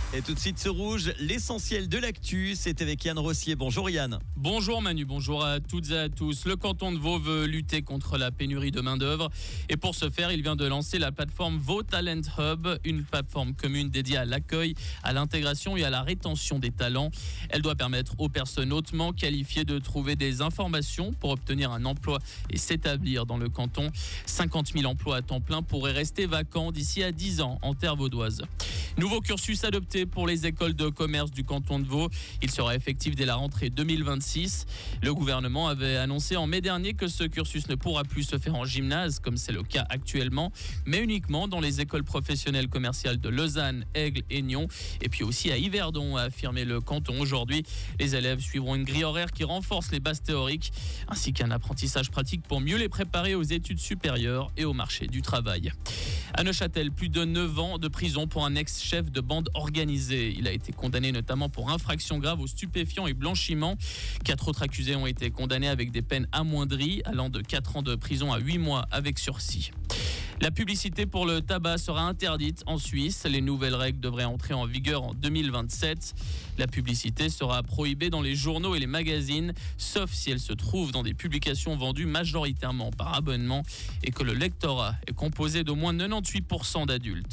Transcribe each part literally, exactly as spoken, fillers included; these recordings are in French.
Et tout de suite ce rouge, l'essentiel de l'actu, c'est avec Yann Rossier. Bonjour Yann. Bonjour Manu, bonjour à toutes et à tous. Le canton de Vaud veut lutter contre la pénurie de main d'œuvre et pour ce faire, il vient de lancer la plateforme Vaud Talent Hub, une plateforme commune dédiée à l'accueil, à l'intégration et à la rétention des talents. Elle doit permettre aux personnes hautement qualifiées de trouver des informations pour obtenir un emploi et s'établir dans le canton. cinquante mille emplois à temps plein pourraient rester vacants d'ici à dix ans en terre vaudoise. Nouveau cursus adopté pour les écoles de commerce du canton de Vaud. Il sera effectif dès la rentrée deux mille vingt-six. Le gouvernement avait annoncé en mai dernier que ce cursus ne pourra plus se faire en gymnase, comme c'est le cas actuellement, mais uniquement dans les écoles professionnelles commerciales de Lausanne, Aigle et Nyon, et puis aussi à Yverdon, a affirmé le canton aujourd'hui. Les élèves suivront une grille horaire qui renforce les bases théoriques, ainsi qu'un apprentissage pratique pour mieux les préparer aux études supérieures et au marché du travail. À Neuchâtel, plus de neuf ans de prison pour un ex-chef de bande organisée. Il a été condamné notamment pour infraction grave aux stupéfiants et blanchiment. Quatre autres accusés ont été condamnés avec des peines amoindries, allant de quatre ans de prison à huit mois avec sursis. La publicité pour le tabac sera interdite en Suisse. Les nouvelles règles devraient entrer en vigueur en deux mille vingt-sept. La publicité sera prohibée dans les journaux et les magazines, sauf si elle se trouve dans des publications vendues majoritairement par abonnement et que le lectorat est composé d'au moins quatre-vingt-dix-huit pour cent d'adultes.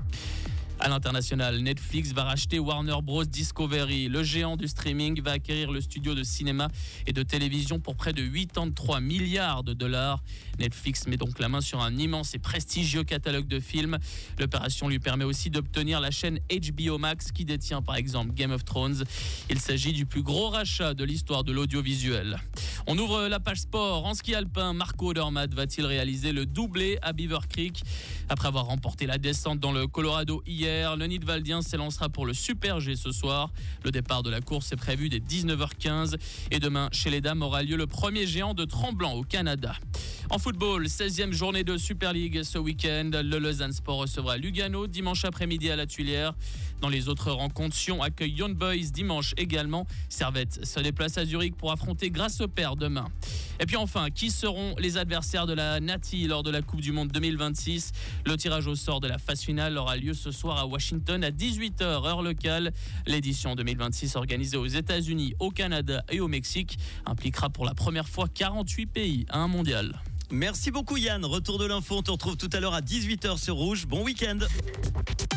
À l'international, Netflix va racheter Warner Bros Discovery. Le géant du streaming va acquérir le studio de cinéma et de télévision pour près de quatre-vingt-treize milliards de dollars. Netflix met donc la main sur un immense et prestigieux catalogue de films. L'opération lui permet aussi d'obtenir la chaîne H B O Max qui détient par exemple Game of Thrones. Il s'agit du plus gros rachat de l'histoire de l'audiovisuel. On ouvre la page sport. En ski alpin, Marco Odermatt va-t-il réaliser le doublé à Beaver Creek? Après avoir remporté la descente dans le Colorado hier, le Nidwaldien s'élancera pour le Super G ce soir. Le départ de la course est prévu dès dix-neuf heures quinze. Et demain, chez les dames, aura lieu le premier géant de Tremblant au Canada. En football, seizième journée de Super League ce week-end. Le Lausanne Sport recevra Lugano dimanche après-midi à la Tuilière. Dans les autres rencontres, Sion accueille Young Boys dimanche également. Servette se déplace à Zurich pour affronter Grasshopper demain. Et puis enfin, qui seront les adversaires de la Nati lors de la Coupe du Monde deux mille vingt-six? Le tirage au sort de la phase finale aura lieu ce soir à Washington à dix-huit heures heure locale. L'édition deux mille vingt-six organisée aux États-Unis, au Canada et au Mexique impliquera pour la première fois quarante-huit pays à un mondial. Merci beaucoup Yann, retour de l'info, on te retrouve tout à l'heure à dix-huit heures sur Rouge. Bon week-end.